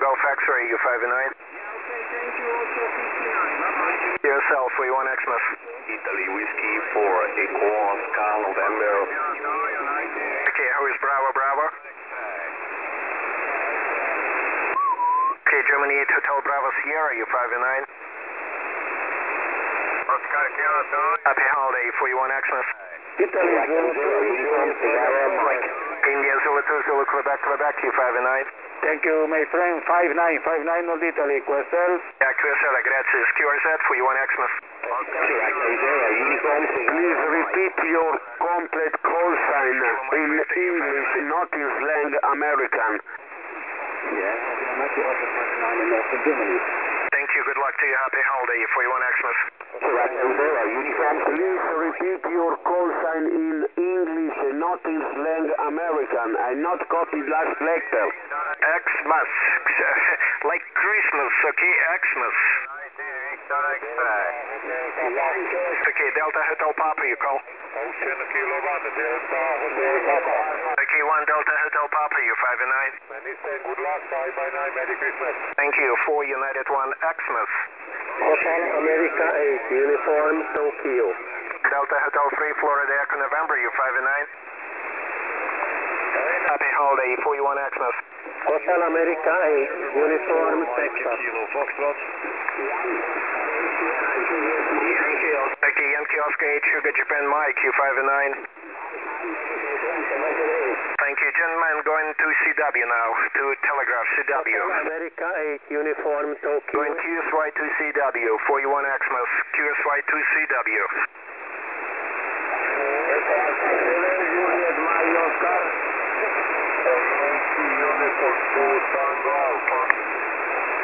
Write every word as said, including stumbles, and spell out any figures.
Golf X-ray, U five nine. Yourself, for you one Xmas. Italy Whiskey for Echo Oscar November. Okay, how is Bravo Bravo? Okay, Germany eight Hotel Bravo Sierra, U five nine. Oscar Kilo, Happy holiday, for you one Xmas. Italy Zulu Zero, Uniform Sierra Mike. India Zulu two Zulu Quebec Quebec, U five nine. Thank you, my friend. five nine, five nine Old Italy, Q S L. Yeah, Q S L, grazie. Q R Z, for you one Xmas. Please repeat your complete call sign in English, not in slang American. Thank you, good luck to you. Happy holiday, for you one Xmas. Please repeat your call sign in English, not in slang American. I not copied last lecture. Xmas. Like Christmas, okay? Xmas. Okay, Delta Hotel Papa, you call. Okay, one Delta Hotel Papa, you five nine. Good luck, five by nine, Merry Christmas. Thank you, four United one Xmas. Hotel America eight, Uniform Tokyo. Delta Hotel three, Florida Echo November, you five nine. Happy holiday, four one Xmas. Hotel America eight, Uniform Texas. Kilo Foxtrot. Okay, Yankee Oscar eight, Sugar Japan Mike, U five nine. Thank you, gentlemen. Going to C W now, to Telegraph C W. America eight, Uniform Tokyo. Going Q S Y to C W, four one Xmas, Q S Y to C W. Juliet, my Oscar.